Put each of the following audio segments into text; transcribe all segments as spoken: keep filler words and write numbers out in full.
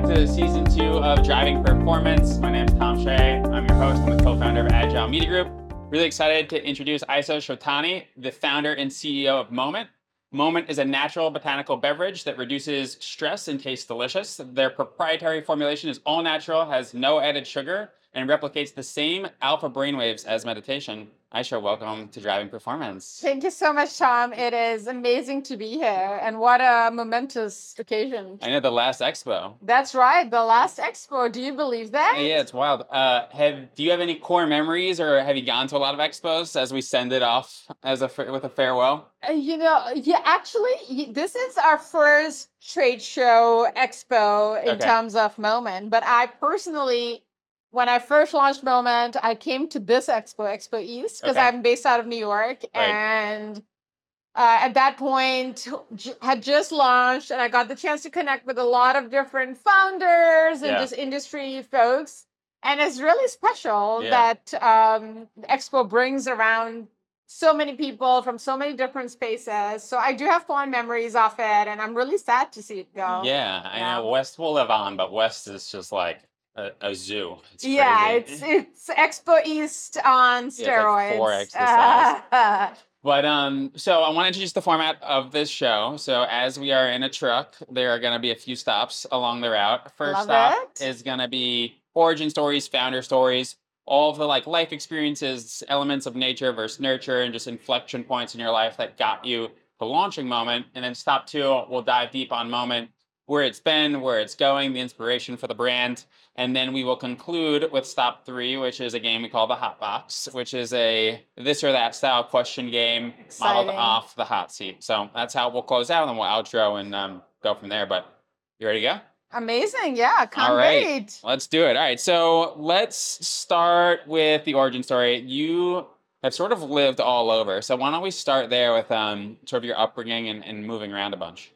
to season two of Driving Performance. My name is Tom Shea. I'm your host. I'm the co-founder of Agile Media Group. Really excited to introduce Iso Shotani, the founder and C E O of Moment. Moment is a natural botanical beverage that reduces stress and tastes delicious. Their proprietary formulation is all natural, has no added sugar, and replicates the same alpha brainwaves as meditation. Aisha, welcome to Driving Performance. Thank you so much, Tom. It is amazing to be here, and what a momentous occasion. I know, the last expo. That's right, the last expo. Do you believe that? Yeah, it's wild. Uh, have do you have any core memories, or have you gone to a lot of expos as we send it off as a with a farewell? Uh, you know, yeah, actually, y- this is our first trade show expo in Okay. terms of Moment. But I personally, when I first launched Moment, I came to this expo, Expo East, because Okay. I'm based out of New York, Right. and uh, at that point j- had just launched, and I got the chance to connect with a lot of different founders and Yeah. just industry folks. And it's really special Yeah. that um, the expo brings around so many people from so many different spaces. So I do have fond memories of it, and I'm really sad to see it go. Yeah, I Yeah. know West will live on, but West is just like a, a zoo. It's Yeah, crazy. it's it's Expo East on Yeah, it's steroids. like four X the size. Uh, But um, so I want to introduce the format of this show. So as we are in a truck, there are going to be a few stops along the route. First Love stop it. is going to be origin stories, founder stories, all of the like life experiences, elements of nature versus nurture, and just inflection points in your life that got you to launching Moment. And then stop two, we'll dive deep on Moment, where it's been, where it's going, the inspiration for the brand. And then we will conclude with stop three, which is a game we call the Hot Box, which is a this or that style question game modeled Exciting. off the hot seat. So that's how we'll close out, and then we'll outro and um, go from there. But you ready to go? Amazing. Yeah, can't All right. wait. Let's do it. All right. So let's start with the origin story. You have sort of lived all over. So why don't we start there with um, sort of your upbringing and, and moving around a bunch?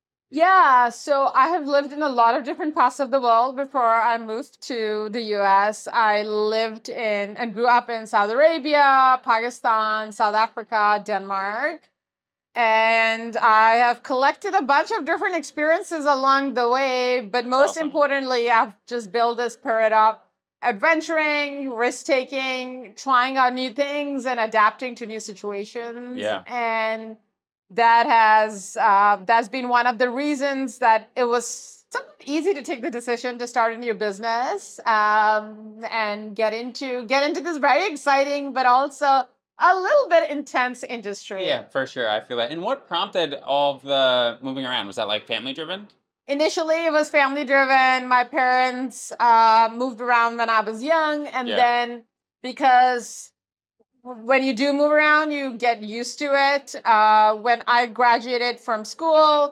Yeah, so I have lived in a lot of different parts of the world before I moved to the U S. I lived in and grew up in Saudi Arabia, Pakistan, South Africa, Denmark. And I have collected a bunch of different experiences along the way, but most Awesome. importantly, I've just built a spirit of adventuring, risk-taking, trying out new things and adapting to new situations. Yeah. And that has uh, that's been one of the reasons that it was somewhat easy to take the decision to start a new business um, and get into get into this very exciting but also a little bit intense industry. Yeah, for sure. I feel that. And what prompted all of the moving around? Was that like family driven? Initially, it was family driven. My parents uh, moved around when I was young, and Yeah. then because when you do move around, you get used to it. Uh, when I graduated from school,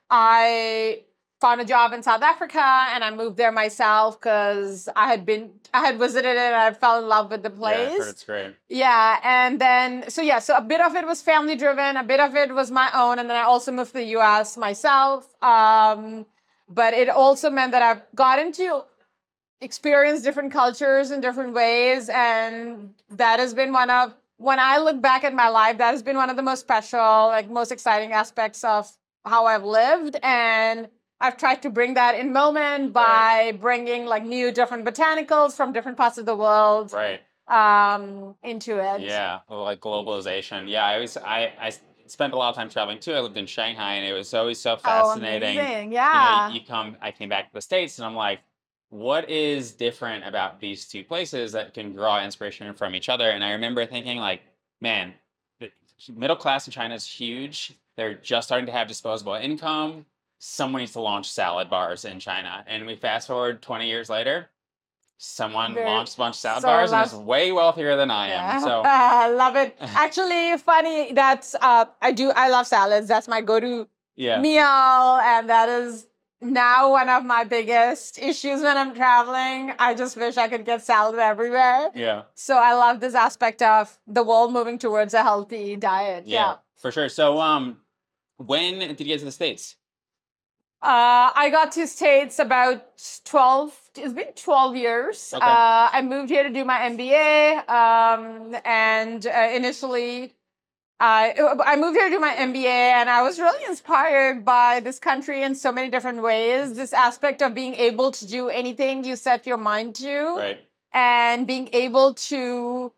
I found a job in South Africa, and I moved there myself because I had been, I had visited it, and I fell in love with the Yeah, I place. heard it's great. Yeah, and then so yeah, so a bit of it was family driven, a bit of it was my own, and then I also moved to the U S myself. Um, but it also meant that I've gotten to experience different cultures in different ways, and that has been one of when I look back at my life, that has been one of the most special, like most exciting aspects of how I've lived, and I've tried to bring that in Moment by bringing like new different botanicals from different parts of the world Right. um, into it. Yeah, well, like globalization. Yeah, I always I I spent a lot of time traveling too. I lived in Shanghai, and it was always so Oh, fascinating. amazing. You know, Yeah. you come. I came back to the States, and I'm like, what is different about these two places that can draw inspiration from each other? And I remember thinking, like, man, the middle class in China is huge. They're just starting to have disposable income. Someone needs to launch salad bars in China, and we fast forward twenty years later. Someone Very- launched a bunch of salad so bars and love- is way wealthier than I am. Yeah. So I love it. Actually, funny that's uh, I do I love salads. That's my go-to yeah, meal, and that is now one of my biggest issues when I'm traveling. I just wish I could get salad everywhere. yeah, So I love this aspect of the world moving towards a healthy diet. yeah, Yeah. for sure. So um, when did you get to the States? Uh, I got to States about twelve, it's been twelve years. Okay. Uh, I moved here to do my M B A, um, and uh, initially I I moved here to do my M B A, and I was really inspired by this country in so many different ways. This aspect of being able to do anything you set your mind to, Right. and being able to,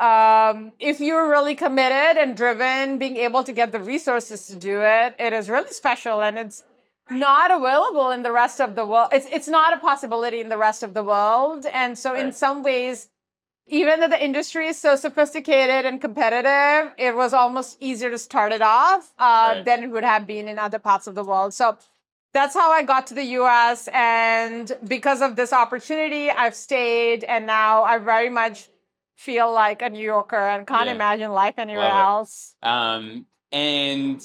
um, if you're really committed and driven, being able to get the resources to do it, it is really special, and it's not available in the rest of the world. It's it's not a possibility in the rest of the world, and so in Right. some ways, even though the industry is so sophisticated and competitive, it was almost easier to start it off uh, Right. than it would have been in other parts of the world. So that's how I got to the U S. And because of this opportunity, I've stayed. And now I very much feel like a New Yorker and can't Yeah. imagine life anywhere Love it. else. Um, and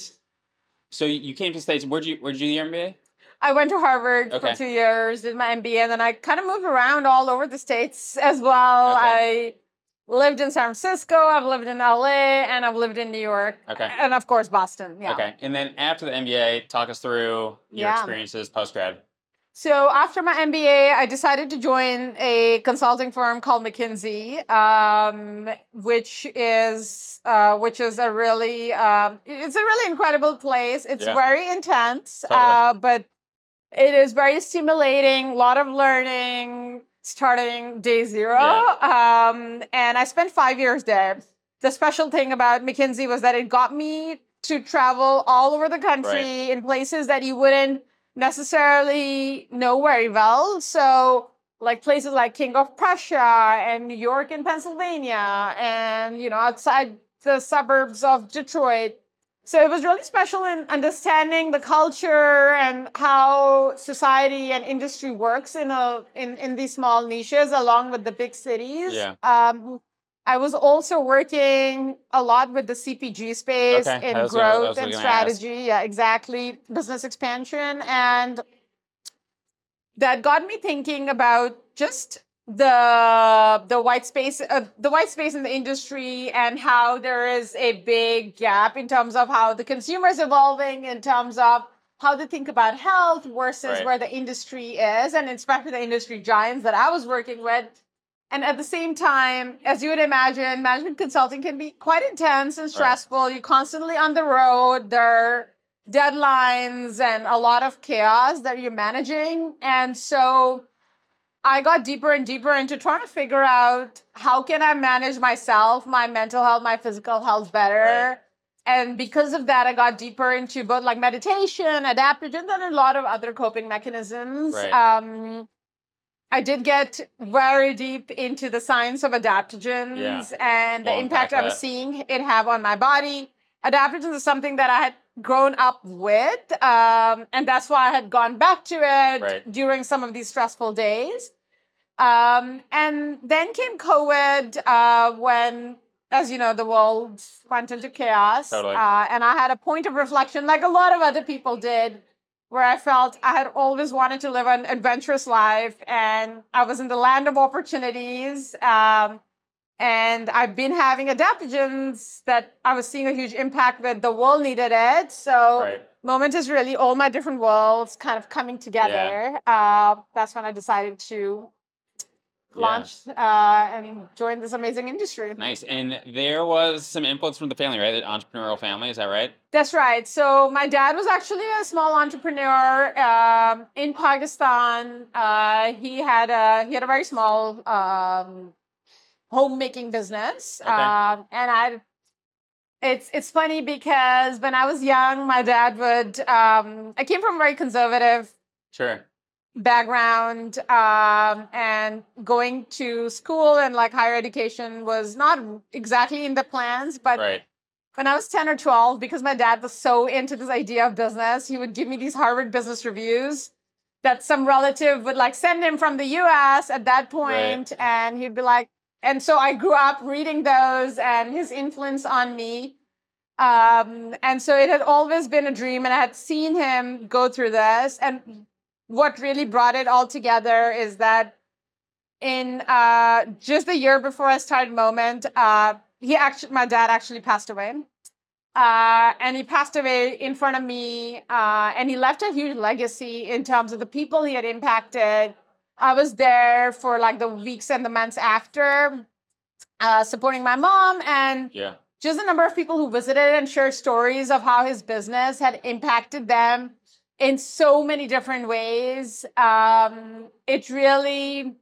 so you came to the States. Where'd you Where'd you do your M B A? I went to Harvard Okay. for two years, did my M B A, and then I kind of moved around all over the States as well. Okay. I lived in San Francisco, I've lived in L A, and I've lived in New York. Okay. And of course, Boston. Yeah. Okay. And then after the M B A, talk us through your Yeah. experiences post grad. So after my M B A, I decided to join a consulting firm called McKinsey, um, which is uh, which is a really um, it's a really incredible place. It's Yeah. very intense, Totally. uh, but it is very stimulating. A lot of learning, starting day zero. Um, and I spent five years there. The special thing about McKinsey was that it got me to travel all over the country Right. in places that you wouldn't necessarily know very well. So like places like King of Prussia and New York and Pennsylvania and, you know, outside the suburbs of Detroit. So it was really special in understanding the culture and how society and industry works in a in, in these small niches along with the big cities. Yeah. Um, I was also working a lot with the C P G space Okay, in that was what I- that growth was what I and was gonna ask. strategy. Yeah, exactly. Business expansion. And that got me thinking about just the the white space uh, the white space in the industry and how there is a big gap in terms of how the consumer is evolving, in terms of how they think about health versus Right. where the industry is, and especially the industry giants that I was working with. And at the same time, as you would imagine, management consulting can be quite intense and stressful. You're constantly on the road. There are deadlines and a lot of chaos that you're managing. And so I got deeper and deeper into trying to figure out how can I manage myself, my mental health, my physical health better. Right. And because of that, I got deeper into both like meditation, adaptogens, and a lot of other coping mechanisms. Right. Um, I did get very deep into the science of adaptogens Yeah. and the We'll impact unpack I was that. seeing it have on my body. Adaptogens is something that I had grown up with, um, and that's why I had gone back to it Right. during some of these stressful days. Um, and then came COVID, uh, when, as you know, the world went into chaos. Totally. Uh, and I had a point of reflection, like a lot of other people did, where I felt I had always wanted to live an adventurous life, and I was in the land of opportunities. Um, and I've been having adaptogens that I was seeing a huge impact with. The world needed it. So Right. Moment is really all my different worlds kind of coming together. Uh, that's when I decided to Yeah. launch uh, and join this amazing industry. Nice. And there was some influence from the family, right? The entrepreneurial family, is that right? That's right. So my dad was actually a small entrepreneur um, in Pakistan. Uh, he had a he had a very small um, homemaking business, Okay. um, and I. It's it's funny because when I was young, my dad would. Um, I came from a very conservative Sure. background, um, and going to school and like higher education was not exactly in the plans, but. Right. When I was ten or twelve, because my dad was so into this idea of business, he would give me these Harvard business reviews that some relative would like send him from the U S at that point, Right. and he'd be like, and so I grew up reading those and his influence on me. Um, and so it had always been a dream, and I had seen him go through this. And what really brought it all together is that in uh, just the year before I started Moment, uh, he actually, my dad actually passed away. Uh, and he passed away in front of me, uh, and he left a huge legacy in terms of the people he had impacted. I was there for like the weeks and the months after, uh, supporting my mom and Yeah. just the number of people who visited and shared stories of how his business had impacted them in so many different ways. Um, it really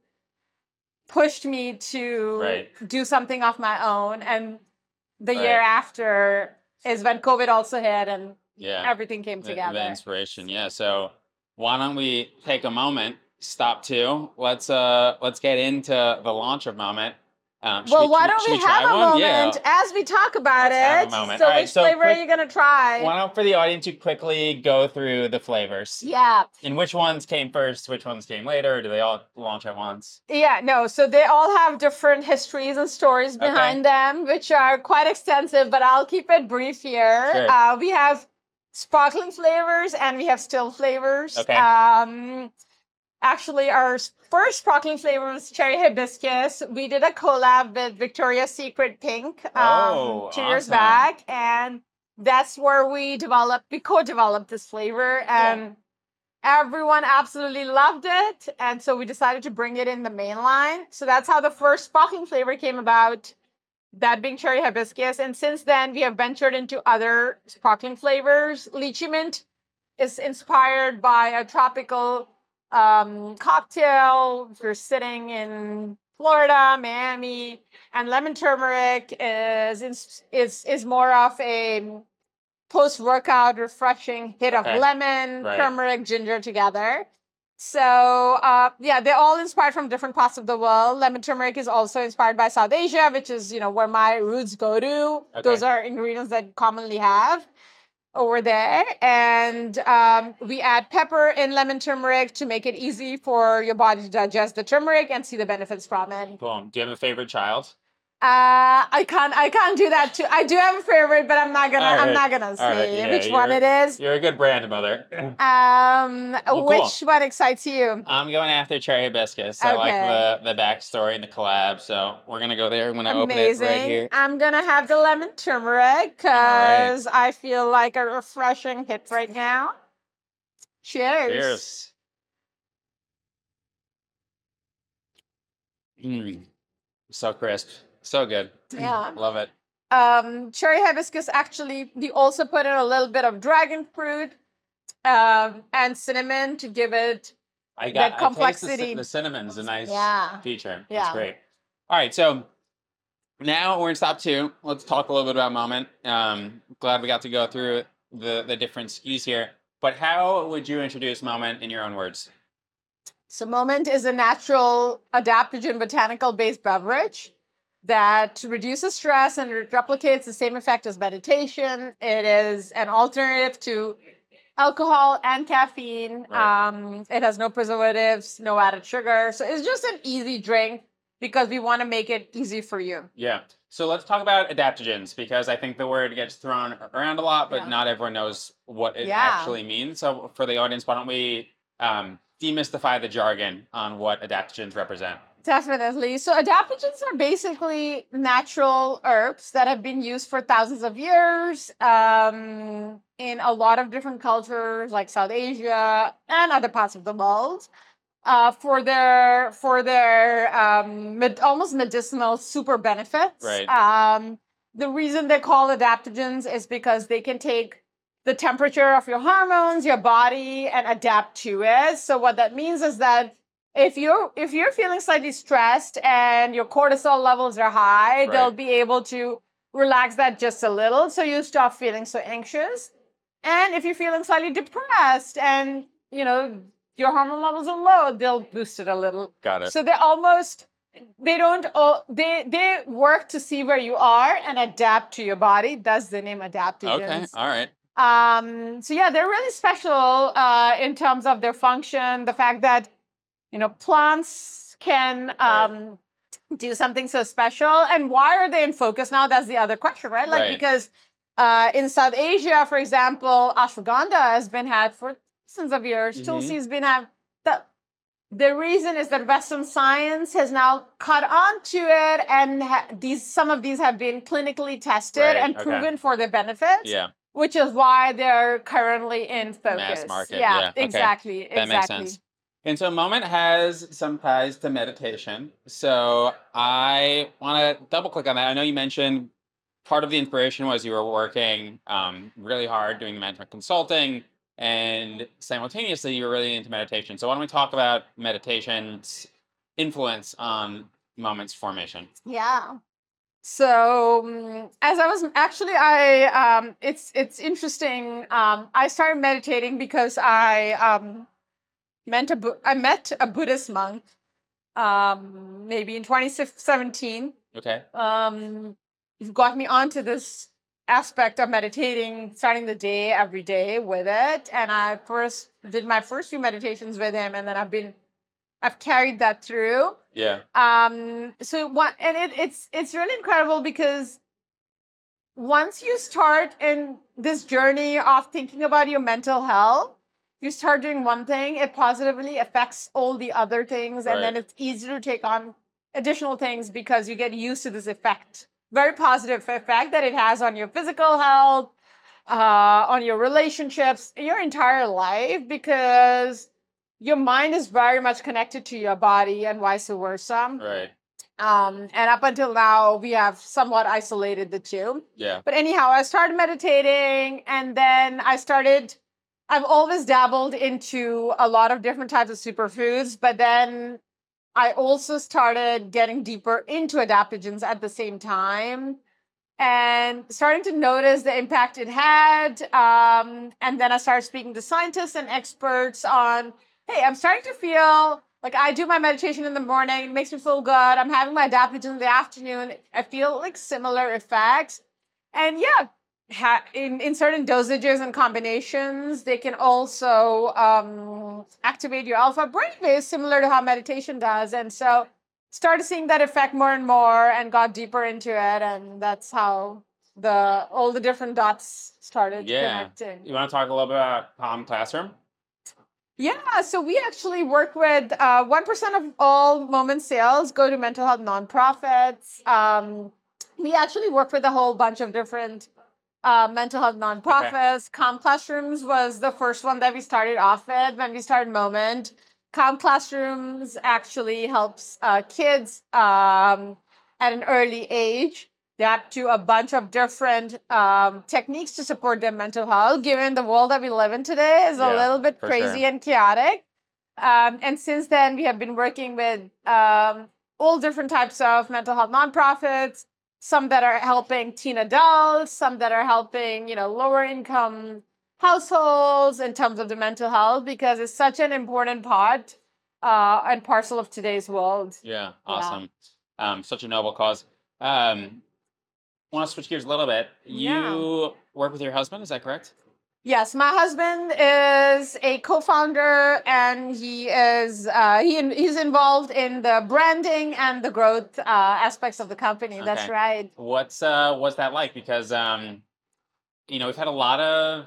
pushed me to Right. do something of my own. And the Right. year after is when COVID also hit and Yeah. everything came The, together. the inspiration. Yeah. So why don't we take a moment, stop to let's uh let's get into the launch of Moment. Um, should Well, we, why should we- don't should we we try have a one? moment Yeah. as we talk about Let's have a it? moment. So, All right, which so flavor quick- are you gonna try? Why don't for the audience you quickly go through the flavors? Yeah. And which ones came first? Which ones came later? Or do they all launch at once? Yeah, no. So they all have different histories and stories Okay. behind them, which are quite extensive, but I'll keep it brief here. Sure. Uh, we have sparkling flavors and we have still flavors. Okay. Um, actually, our s- first sparkling flavor was cherry hibiscus. We did a collab with Victoria's Secret Pink um, Oh, two years awesome. back, and that's where we developed, we co-developed this flavor, and everyone absolutely loved it. And so we decided to bring it in the main line. So that's how the first sparkling flavor came about, that being cherry hibiscus. And since then, we have ventured into other sparkling flavors. Lychee mint is inspired by a tropical um, cocktail. If you're sitting in Florida, Miami, and lemon turmeric is is is, is more of a post-workout refreshing hit of Okay. lemon, Right. turmeric, ginger together. So uh, yeah, they're all inspired from different parts of the world. Lemon turmeric is also inspired by South Asia, which is, you know, where my roots go to. Okay. Those are ingredients that commonly have over there. And um, we add pepper in lemon turmeric to make it easy for your body to digest the turmeric and see the benefits from it. Boom. Do you have a favorite child? Uh, I can't. I can't do that too. I do have a favorite, but I'm not gonna. All I'm right. not gonna All say right, yeah, which one you're- it is. You're a good brand mother. Um, Well, cool. which one excites you? I'm going after cherry hibiscus. I like Okay. the, the backstory and the collab, so we're gonna go there. I'm gonna open Amazing. it right here. I'm gonna have the lemon turmeric because I feel like a refreshing hit right now. Cheers. Cheers. Mm. So crisp. So good. Yeah. Love it. Um, cherry hibiscus, actually, we also put in a little bit of dragon fruit um, and cinnamon to give it. I got That I taste the complexity. cin- The, cinnamon's a nice Yeah. feature. Yeah. That's great. All right, so now we're in stop two. Let's talk a little bit about Moment. Um, glad we got to go through the the different S K Us here. But how would you introduce Moment in your own words? So Moment is a natural adaptogen botanical based beverage that reduces stress and it replicates the same effect as meditation. It is an alternative to alcohol and caffeine. Right. Um, it has no preservatives, no added sugar. So it's just an easy drink because we want to make it easy for you. Yeah. So let's talk about adaptogens because I think the word gets thrown around a lot, but Yeah. not everyone knows what it Yeah. actually means. So for the audience, why don't we um, demystify the jargon on what adaptogens represent? Definitely. So adaptogens are basically natural herbs that have been used for thousands of years um, in a lot of different cultures like South Asia and other parts of the world uh, for their for their um, med- almost medicinal super benefits. Right. Um, the reason they're called adaptogens is because they can take the temperature of your hormones, your body, and adapt to it. So what that means is that if you're if you're feeling slightly stressed and your cortisol levels are high, Right. they'll be able to relax that just a little so you stop feeling so anxious. And if you're feeling slightly depressed and you know your hormone levels are low, they'll boost it a little. Got it. So they're almost they don't all they they work to see where you are and adapt to your body. That's the name adaptogens. Okay. All right. Um, so yeah, they're really special uh, in terms of their function. The fact that you know plants can um, do something so special, and why are they in focus now? That's the other question, right? Like Right. because uh, in South Asia, for example, ashwagandha has been had for thousands of years. Mhm. Tulsi has been had. The, the reason is that Western science has now caught on to it, and ha- these some of these have been clinically tested Right, and okay. proven for their benefits. Yeah. Which is why they're currently in focus. Mass market, Yeah, yeah, okay. exactly. That makes exactly. sense. And so Moment has some ties to meditation. So I want to double click on that. I know you mentioned part of the inspiration was you were working um, really hard doing management consulting, and simultaneously you were really into meditation. So why don't we talk about meditation's influence on Moment's formation? Yeah. So um, as I was actually, I um, it's it's interesting. Um, I started meditating because I um, met a Bu- I met a Buddhist monk um, maybe in twenty seventeen. Okay. Um, you've got me onto this aspect of meditating, starting the day every day with it. And I first did my first few meditations with him, and then I've been I've carried that through. Yeah. Um, so what, and it, it's it's really incredible because once you start in this journey of thinking about your mental health, you start doing one thing, it positively affects all the other things, and then Right. it's easier to take on additional things because you get used to this effect, very positive effect that it has on your physical health, uh, on your relationships, your entire life, because your mind is very much connected to your body and vice versa. Right. Um, and up until now, we have somewhat isolated the two. Yeah. But anyhow, I started meditating, and then I started. I've always dabbled into a lot of different types of superfoods, but then I also started getting deeper into adaptogens at the same time and starting to notice the impact it had. Um, and then I started speaking to scientists and experts on, hey, I'm starting to feel like I do my meditation in the morning, it makes me feel good. I'm having my adaptogen in the afternoon. I feel like similar effects. And yeah, ha- in, in certain dosages and combinations, they can also um, activate your alpha brainwaves, similar to how meditation does. And so started seeing that effect more and more and got deeper into it. And that's how the all the different dots started Yeah. connecting. You want to talk a little bit about Calm Classroom? Yeah, so we actually work with uh, one percent of all Moment sales go to mental health nonprofits. Um, we actually work with a whole bunch of different uh, mental health nonprofits. Calm Classrooms was the first one that we started off with when we started Moment. Calm Classrooms actually helps uh, kids um, at an early age adapt to a bunch of different um, techniques to support their mental health, given the world that we live in today is a Yeah, little bit for crazy sure. and chaotic. Um, and since then, we have been working with um, all different types of mental health nonprofits, some that are helping teen adults, some that are helping, you know, lower income households in terms of the mental health, because it's such an important part uh, and parcel of today's world. Yeah, awesome. Um, such a noble cause. Um, want to switch gears a little bit. Yeah. You work with your husband, is that correct? Yes, my husband is a co-founder, and he is uh, he he's involved in the branding and the growth uh, aspects of the company. That's Okay. right. What's uh what's that like? Because um, you know, we've had a lot of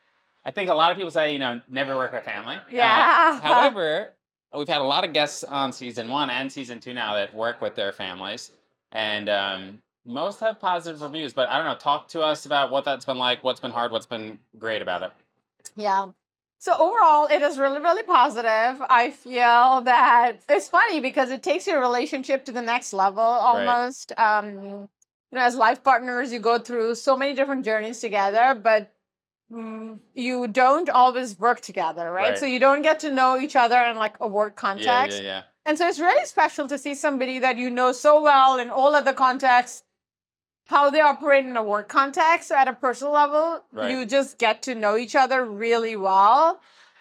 I think a lot of people say, you know, never work with family. Uh, Yeah. however, we've had a lot of guests on season one and season two now that work with their families. And um most have positive reviews, but I don't know. Talk to us about what that's been like, what's been hard, what's been great about it. Yeah. So overall, it is really, really positive. I feel that it's funny because it takes your relationship to the next level almost. Um, you know, as life partners, you go through so many different journeys together, but mm, you don't always work together, right? Right. So you don't get to know each other in like a work Yeah, context. yeah, yeah. And so it's really special to see somebody that you know so well in all other contexts, how they operate in a work context. So at a personal level, Right. you just get to know each other really well.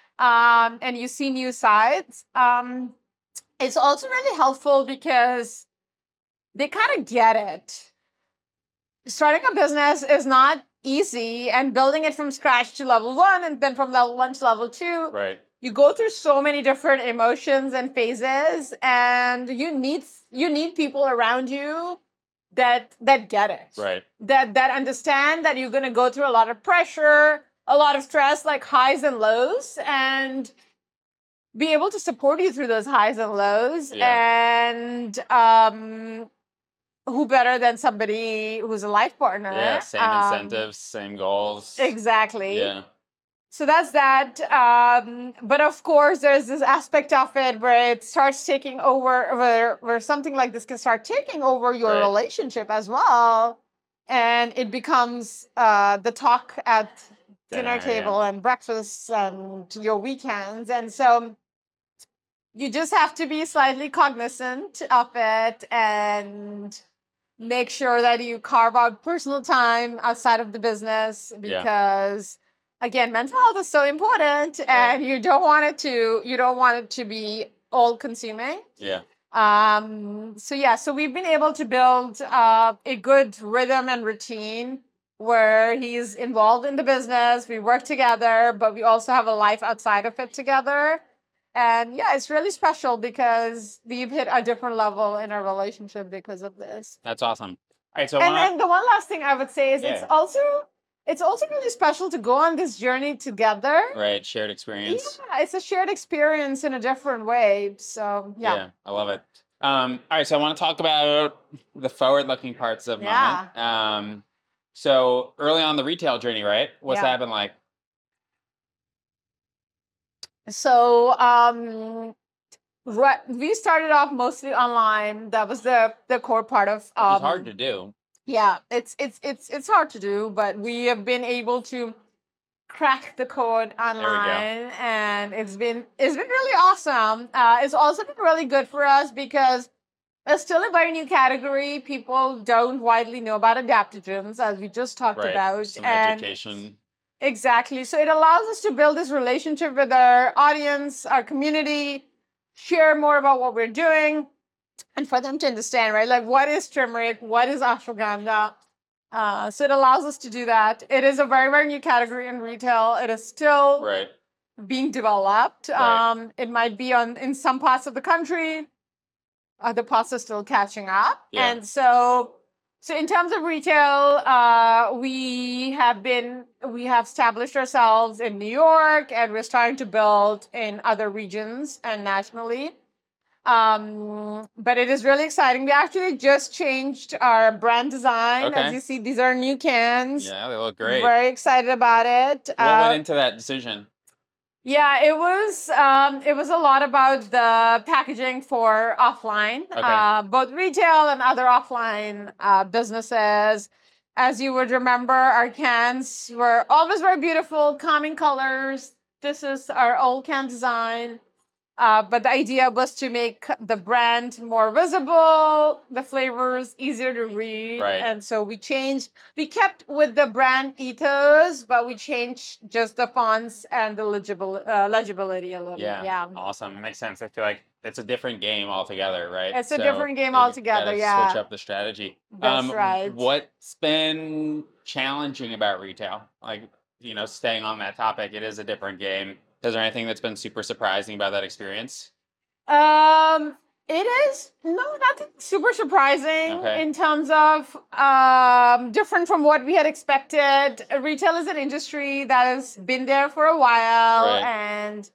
Um, and you see new sides. Um, it's also really helpful because they kind of get it. Starting a business is not easy, and building it from scratch to level one and then from level one to level two, Right. you go through so many different emotions and phases, and you need you need people around you that that get it, Right. that that understand that you're going to go through a lot of pressure, a lot of stress, like highs and lows, and be able to support you through those highs and lows. Yeah. And um who better than somebody who's a life partner? Yeah, same Um, incentives, same goals. Exactly. Yeah. So that's that. Um, but of course, there's this aspect of it where it starts taking over, where, where something like this can start taking over your Right. relationship as well. and it becomes uh, the talk at dinner Dinner, table yeah. and breakfast and your weekends. And so you just have to be slightly cognizant of it and make sure that you carve out personal time outside of the business, Yeah. because again, mental health is so important, and you don't want it to you don't want it to be all consuming. Yeah. Um, so yeah, so we've been able to build uh, a good rhythm and routine where he's involved in the business. We work together, but we also have a life outside of it together. And yeah, it's really special because we've hit a different level in our relationship because of this. That's awesome. All right, so I And wanna, then the one last thing I would say is it's Yeah. also it's also really special to go on this journey together. right, shared experience. Yeah, it's a shared experience in a different way. So yeah. Yeah, I love it. Um, all right, so I want to talk about the forward-looking parts of Yeah. Moment. Um, so early on the retail journey, right? What's Yeah. that been like? So um right, we started off mostly online. That was the the core part of Which is um hard to do. yeah, it's it's it's it's hard to do, but we have been able to crack the code online, and it's been it's been really awesome. Uh, it's also been really good for us because it's still a very new category. People don't widely know about adaptogens, as we just talked Right. about, Some and education. exactly. So it allows us to build this relationship with our audience, our community, share more about what we're doing, and for them to understand, right? Like, what is turmeric? What is ashwagandha? Uh, so it allows us to do that. It is a very, very new category in retail. It is still Right. being developed. Right. Um, it might be on in some parts of the country. Other parts are still catching up. Yeah. And so, so in terms of retail, uh, we have been we have established ourselves in New York, and we're starting to build in other regions and nationally. Um, but it is really exciting. We actually just changed our brand design. As Okay. you see, these are new cans. Yeah, they look great. Very excited about it. What Uh, went into that decision? yeah, it was um, it was a lot about the packaging for offline, Okay. uh, both retail and other offline uh, businesses. As you would remember, our cans were always very beautiful, calming colors. This is our old can design. Uh, but the idea was to make the brand more visible, the flavors easier to read. Right. And so we changed, we kept with the brand ethos, but we changed just the fonts and the legible, uh, legibility a little. Yeah. Yeah. Awesome. Makes sense. I feel like it's a different game altogether, right? It's a So different game you altogether, gotta yeah. Switch up the strategy. That's right. What's been challenging about retail? Like, you know, staying on that topic, it is a different game. Is there anything that's been super surprising about that experience? Um, it is no nothing super surprising Okay. in terms of um, different from what we had expected. Retail is an industry that has been there for a while, Right. and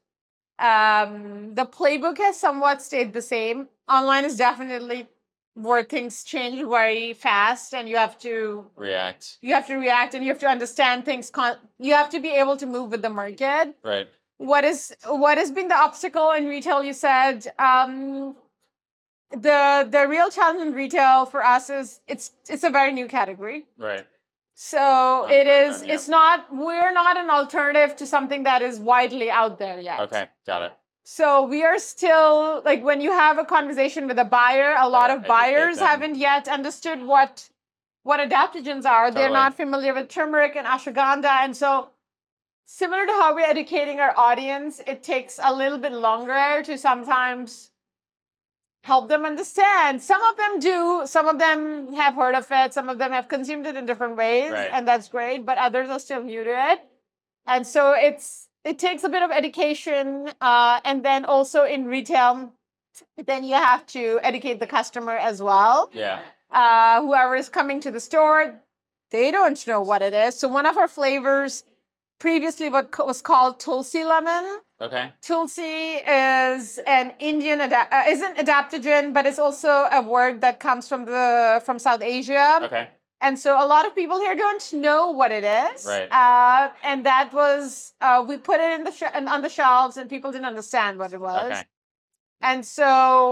um, the playbook has somewhat stayed the same. Online is definitely where things change very fast, and you have to React. you have to react, and you have to understand things. Con- you have to be able to move with the market. Right. What is what has been the obstacle in retail? You said um, the the real challenge in retail for us is it's it's a very new category. Right. So Okay, it is yeah. it's not we're not an alternative to something that is widely out there yet. Okay. Got it. So we are still like when you have a conversation with a buyer, a lot Gotta of educate buyers them. haven't yet understood what what adaptogens are. They're Totally. not familiar with turmeric and ashwagandha, and so similar to how we're educating our audience, it takes a little bit longer to sometimes help them understand. Some of them do, some of them have heard of it, some of them have consumed it in different ways, Right. and that's great, but others are still new to it. And so it's it takes a bit of education, uh, and then also in retail, then you have to educate the customer as well. Yeah. Uh, whoever is coming to the store, they don't know what it is. So one of our flavors previously what co- was called Tulsi lemon. Okay. Tulsi is an Indian ada- uh, is an adaptogen, but it's also a word that comes from the from South Asia. Okay. And so a lot of people here don't know what it is. Right. Uh, and that was uh, we put it in the sh- on the shelves, and people didn't understand what it was. Okay. And so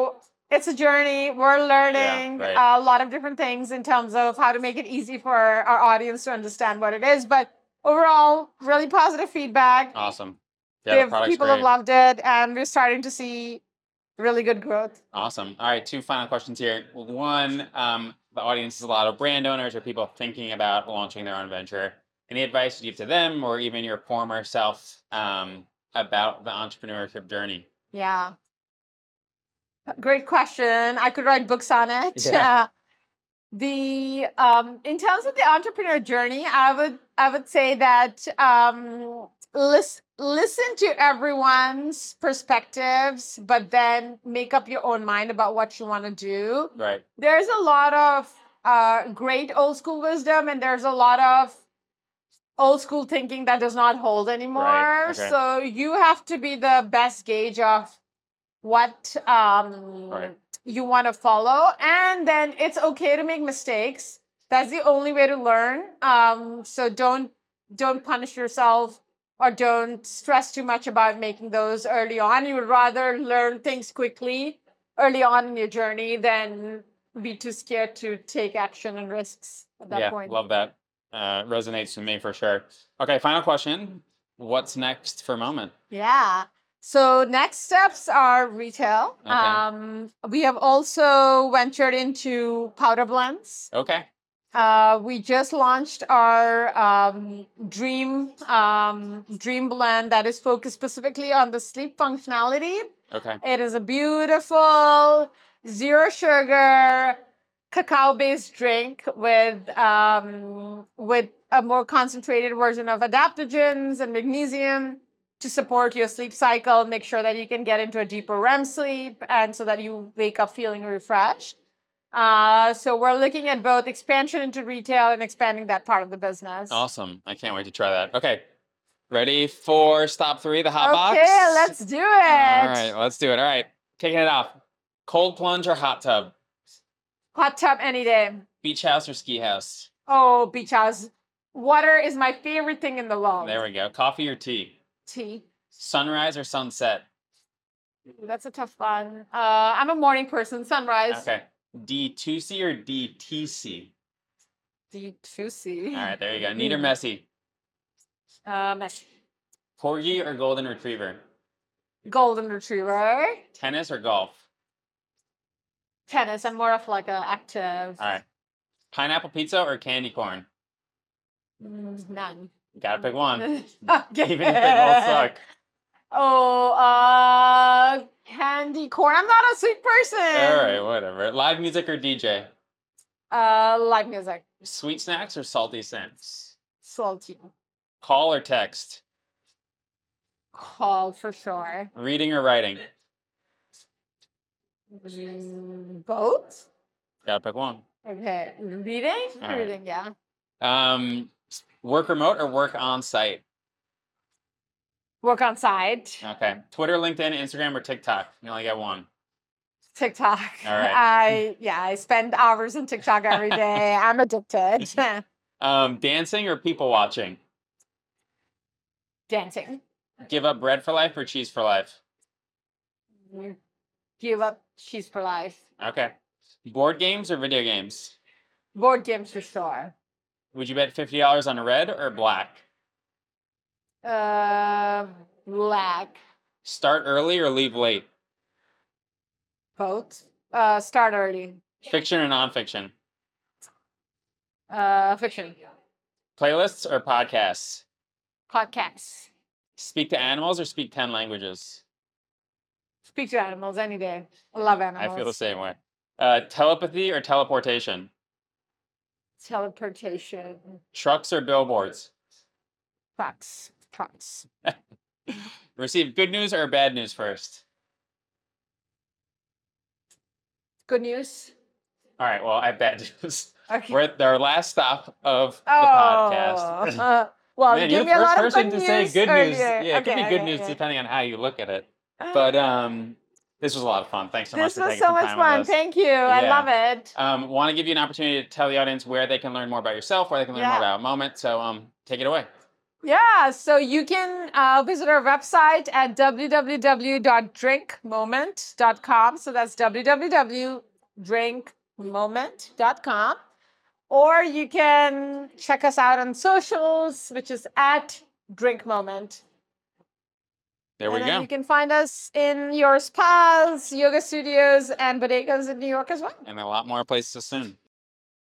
it's a journey. We're learning Yeah, right. a lot of different things in terms of how to make it easy for our audience to understand what it is. But overall, really positive feedback. Awesome. Yeah, the They've, product's people have great. loved it, and we're starting to see really good growth. Awesome. All right, two final questions here. One, um, the audience is a lot of brand owners or people thinking about launching their own venture. Any advice you give to them or even your former self um, about the entrepreneurship journey? Yeah. Great question. I could write books on it. Yeah. the um, in terms of the entrepreneur journey, I would I would say that um, listen listen to everyone's perspectives, but then make up your own mind about what you want to do. Right. There's a lot of uh, great old school wisdom, and there's a lot of old school thinking that does not hold anymore. Right, okay. So you have to be the best gauge of what um, Right. you want to follow, and then it's okay to make mistakes. That's the only way to learn. Um, so don't don't punish yourself or don't stress too much about making those early on. You would rather learn things quickly early on in your journey than be too scared to take action and risks at that Yeah, point. love that. Uh, resonates with me for sure. Okay, final question. What's next for Moment? Yeah. So next steps are retail. Okay. Um, we have also ventured into powder blends. Okay. Uh, we just launched our um, dream um, dream blend that is focused specifically on the sleep functionality. Okay. It is a beautiful zero sugar cacao based drink with um, with a more concentrated version of adaptogens and magnesium to support your sleep cycle, make sure that you can get into a deeper R E M sleep, and so that you wake up feeling refreshed. Uh, so we're looking at both expansion into retail and expanding that part of the business. Awesome. I can't wait to try that. Okay. Ready for stop three, the hot box? Okay, let's do it. All right, let's do it. All right. Kicking it off. Cold plunge or hot tub? Hot tub any day. Beach house or ski house? Oh, beach house. Water is my favorite thing in the world. There we go. Coffee or tea? Tea. Sunrise or sunset? That's a tough one. Uh, I'm a morning person. Sunrise. Okay. D two C or D T C? D two C. All right, there you go. Neat or messy? Uh, messy. Corgi or golden retriever? Golden retriever. Tennis or golf? Tennis. I'm more of like a active. All right. Pineapple pizza or candy corn? Mm, none. You gotta pick one. Okay. Even if they both suck. Oh, uh, candy corn. I'm not a sweet person. All right, whatever. Live music or D J? Uh, live music. Sweet snacks or salty snacks? Salty. Call or text? Call for sure. Reading or writing? Mm, both. Gotta pick one. Okay. Reading. All right. Reading. Yeah. Um, work remote or work on site? Work on site. Okay. Twitter, LinkedIn, Instagram, or TikTok? You only get one. TikTok. All right. I yeah. I spend hours on TikTok every day. I'm addicted. Um, dancing or people watching? Dancing. Give up bread for life or cheese for life? Give up cheese for life. Okay. Board games or video games? Board games for sure. Would you bet fifty dollars on red or black? Uh, black. Start early or leave late? Both. Uh, start early. Fiction or nonfiction? Uh, fiction. Playlists or podcasts? Podcasts. Speak to animals or speak ten languages? Speak to animals any day. I love animals. I feel the same way. Uh, telepathy or teleportation? Teleportation. Trucks or billboards? Trucks. Trucks. Receive good news or bad news first? Good news. All right, well, I have bad news. Okay. We're at our last stop of the oh. podcast. uh, well, Man, you you're gave the me a first lot of person good to news say good news. earlier. Yeah, it could okay, be good okay, news okay. depending on how you look at it. But um, this was a lot of fun. Thanks so much This for was taking so some much time fun. with us. Thank you. I Yeah. love it. Um, want to give you an opportunity to tell the audience where they can learn more about yourself, where they can learn Yeah. more about Moment. So um, take it away. Yeah, so you can uh, visit our website at w w w dot drink moment dot com. So that's w w w dot drink moment dot com. Or you can check us out on socials, which is at Drink Moment. There we And then go. you can find us in your spas, yoga studios, and bodegas in New York as well. And a lot more places soon.